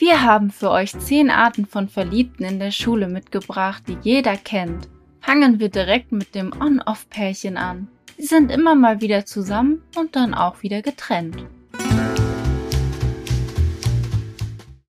Wir haben für euch 10 Arten von Verliebten in der Schule mitgebracht, die jeder kennt. Fangen wir direkt mit dem On-Off-Pärchen an. Sie sind immer mal wieder zusammen und dann auch wieder getrennt.